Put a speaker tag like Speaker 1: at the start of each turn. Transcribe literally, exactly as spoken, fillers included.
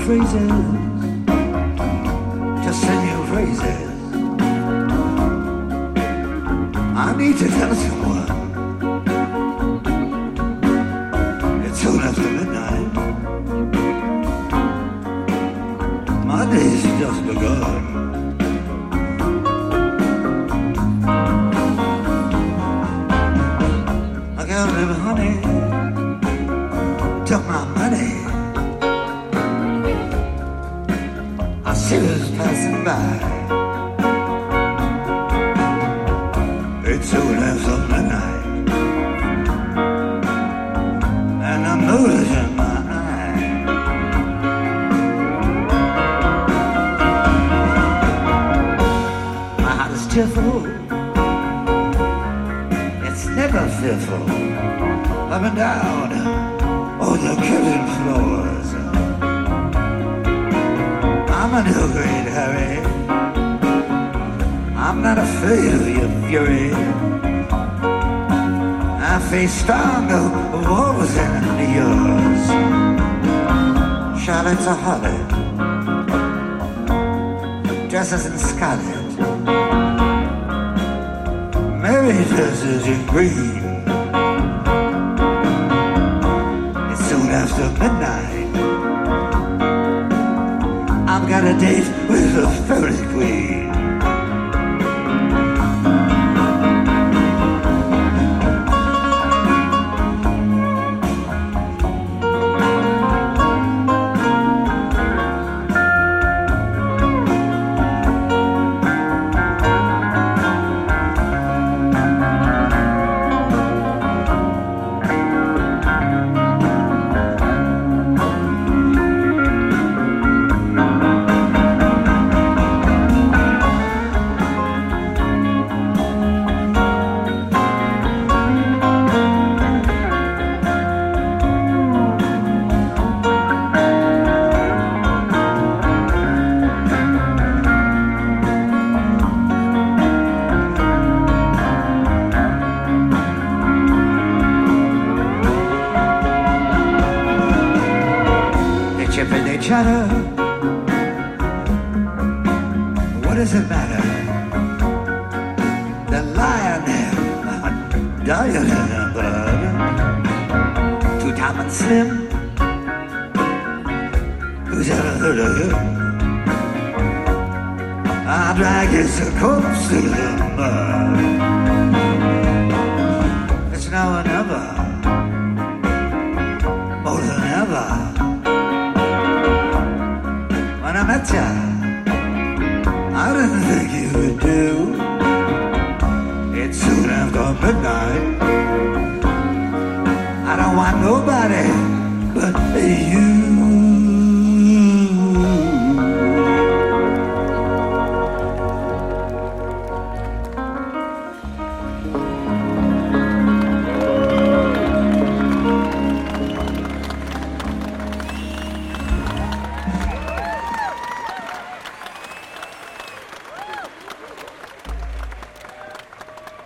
Speaker 1: phrases, just send you phrases. I need to tell someone. It's soon after midnight. My day's just begun. I got a little honey, took my money. I see us passing by. It's soon after midnight, and I'm losing my eye. My heart is tearful, it's never fearful. Up and down all the kitchen floors. I'm in no great hurry, I'm not afraid of your fury. I face stronger walls than yours. Charlotte's a harlot, dresses in scarlet, Mary dresses in green. It's soon after midnight, I've got a date with the fairy queen. Each other, what does it matter? The lion dying in the blood. Two Tom and Slim, who's ever heard of him? I drag his corpse to the mud. It's now or never, more than ever. When I met ya, I didn't think you would do. It's soon after midnight, I don't want nobody but you.